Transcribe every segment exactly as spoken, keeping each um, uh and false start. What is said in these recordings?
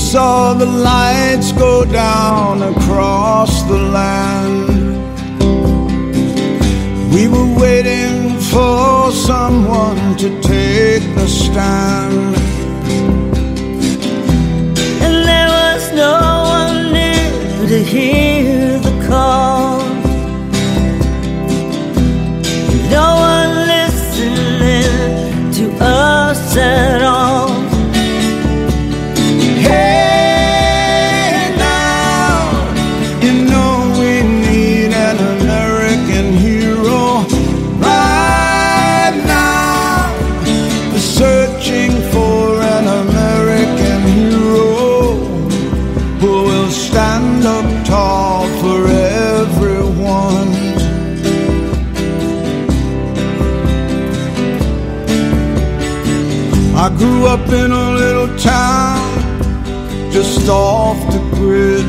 saw the lights go down across the land. We were waiting for someone to take the stand. And there was no one near to hear the call. No one listening to us at all. Hey now, you know we need an American hero. Right now, we're searching for an American hero who will stand up tall for everyone. I grew up in a little town just off the grid.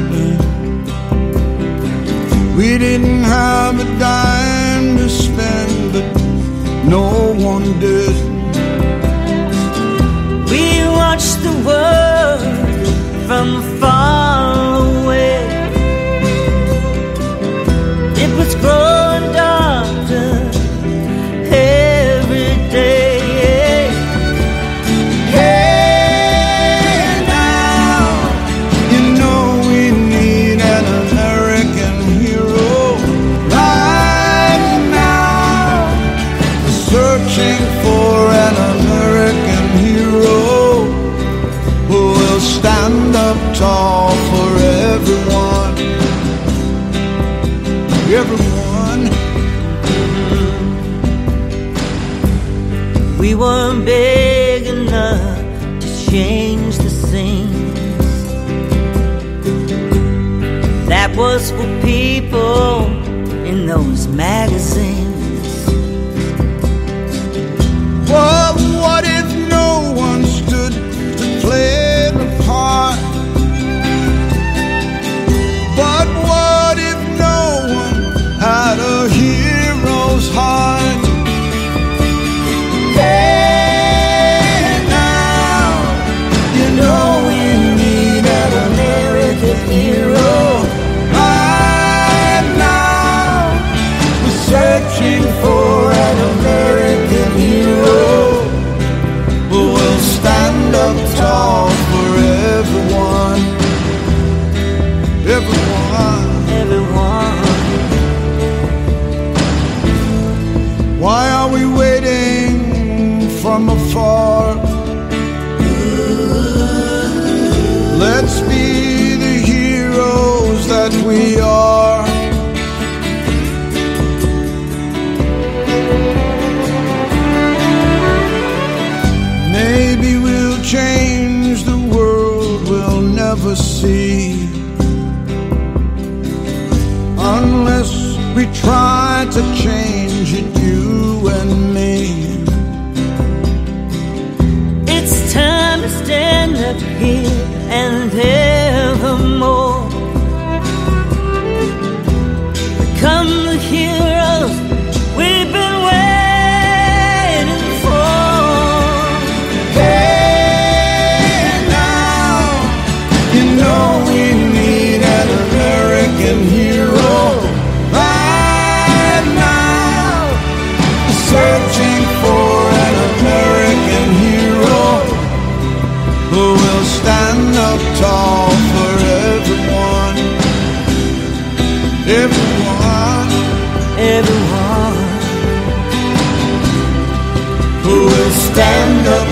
We didn't have a dime to spend, but no one did. We watched the world from far away. It was growing darker every day. Searching for an American hero who will stand up tall for everyone. Everyone. We weren't big enough to change the scenes. That was for people in those magazines. Well, what if no one stood to play the part? But what if no one had a hero's heart? Hey now, you know we need an American hero. Right now, we're searching for an American hero who will stand up tall for everyone. Everyone. Everyone. Why are we waiting from afar? Let's be the heroes that we are. Maybe we'll change the world we'll never see, unless we try to change it, you and me. It's time to stand up here and evermore. Become the heroes we've been waiting for. Hey now, you know we need an American hero. Right now, searching for an American hero who will stand up tall for everyone. Everyone. Everyone Who will stand up